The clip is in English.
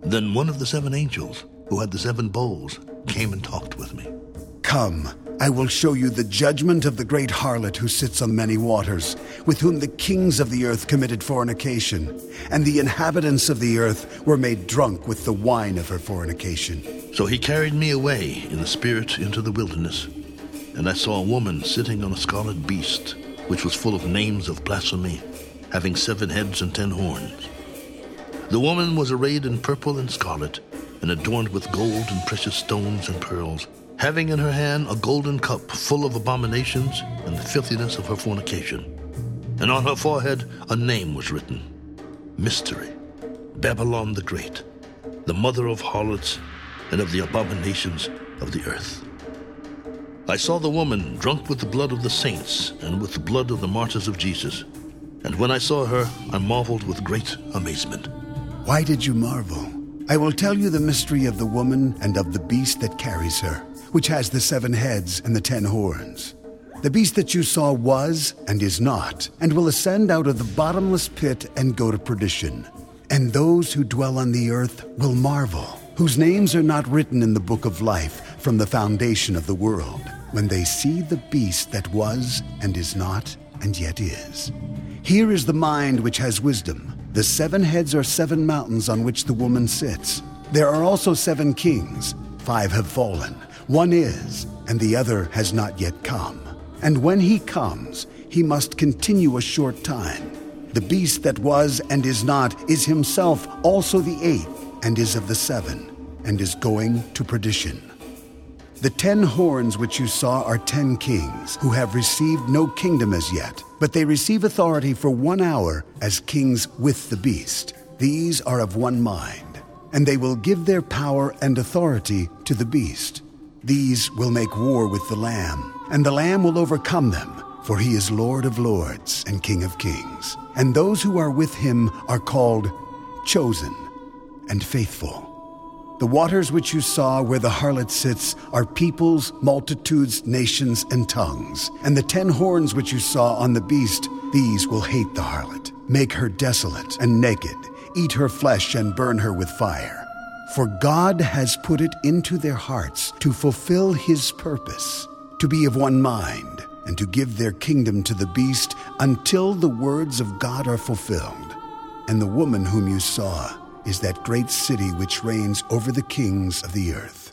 Then one of the 7 angels, who had the 7 bowls, came and talked with me. Come, I will show you the judgment of the great harlot who sits on many waters, with whom the kings of the earth committed fornication, and the inhabitants of the earth were made drunk with the wine of her fornication. So he carried me away in the spirit into the wilderness, and I saw a woman sitting on a scarlet beast, which was full of names of blasphemy, having 7 heads and 10 horns. The woman was arrayed in purple and scarlet, and adorned with gold and precious stones and pearls, having in her hand a golden cup full of abominations and the filthiness of her fornication. And on her forehead a name was written, Mystery, Babylon the Great, the mother of harlots and of the abominations of the earth. I saw the woman drunk with the blood of the saints and with the blood of the martyrs of Jesus. And when I saw her, I marveled with great amazement. Why did you marvel? I will tell you the mystery of the woman and of the beast that carries her, which has the 7 heads and the 10 horns. The beast that you saw was and is not, and will ascend out of the bottomless pit and go to perdition. And those who dwell on the earth will marvel, whose names are not written in the book of life from the foundation of the world, when they see the beast that was and is not and yet is. Here is the mind which has wisdom. The 7 heads are 7 mountains on which the woman sits. There are also 7 kings. 5 have fallen. 1 is, and the other has not yet come. And when he comes, he must continue a short time. The beast that was and is not is himself also the 8th, and is of the 7, and is going to perdition. The 10 horns which you saw are 10 kings, who have received no kingdom as yet, but they receive authority for 1 hour as kings with the beast. These are of one mind, and they will give their power and authority to the beast. These will make war with the Lamb, and the Lamb will overcome them, for he is Lord of lords and King of kings. And those who are with him are called Chosen and Faithful. The waters which you saw where the harlot sits are peoples, multitudes, nations, and tongues. And the 10 horns which you saw on the beast, these will hate the harlot, make her desolate and naked, eat her flesh and burn her with fire. For God has put it into their hearts to fulfill his purpose, to be of one mind, and to give their kingdom to the beast until the words of God are fulfilled. And the woman whom you saw is that great city which reigns over the kings of the earth.